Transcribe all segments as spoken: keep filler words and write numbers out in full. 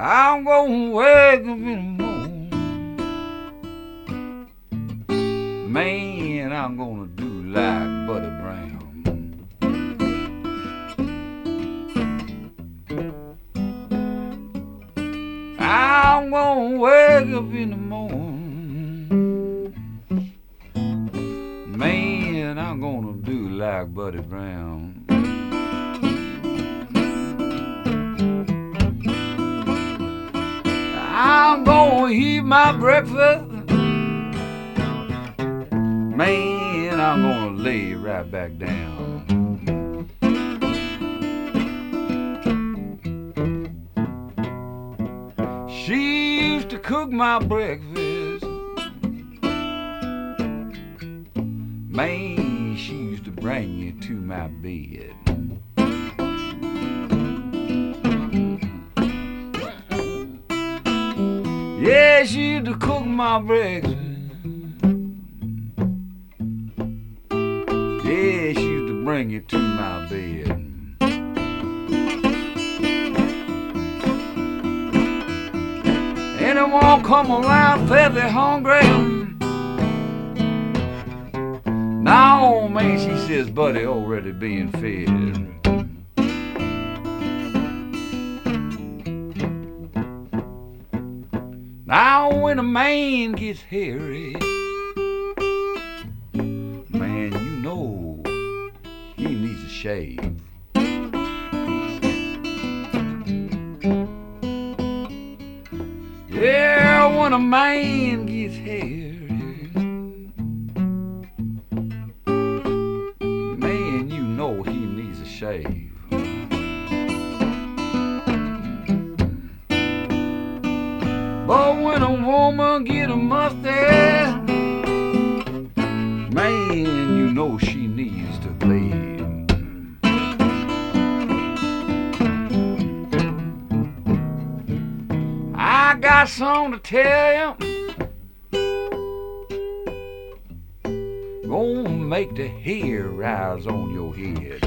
I'm gonna wake up in the morning, man, I'm gonna do like Buddy Brown. I'm gonna wake up in the morning, man, I'm gonna do like Buddy Brown. I'm gonna eat my breakfast, man, I'm gonna lay right back down. She used to cook my breakfast, man, she used to bring you to my bed. Yeah, she used to cook my breakfast. Yeah, she used to bring you to my bed. Anyone come around fairly hungry? No, man, she says, buddy, already being fed. Now when a man gets hairy, man, you know he needs a shave. Yeah, when a man gets hairy, man, you know he needs a shave. But when a woman get a mustache, man, you know she needs to bathe. I got something to tell you, gonna make the hair rise on your head.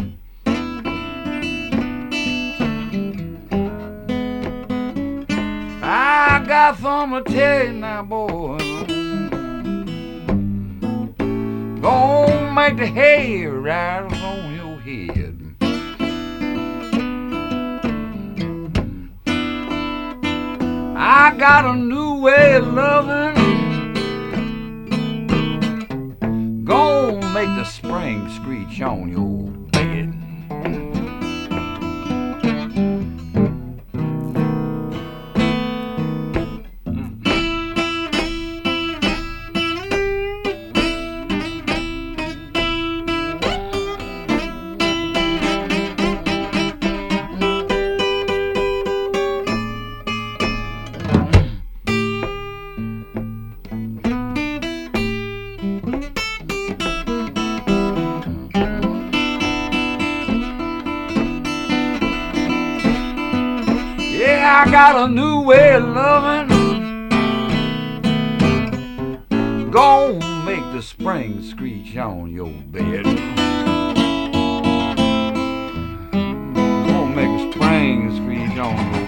I got something to tell you now, boy. Gonna make the hair rise on your head. I got a new way of loving, gonna make the spring screech on your bed. I got a new way of loving, gonna make the spring screech on your bed. Gonna make the spring screech on your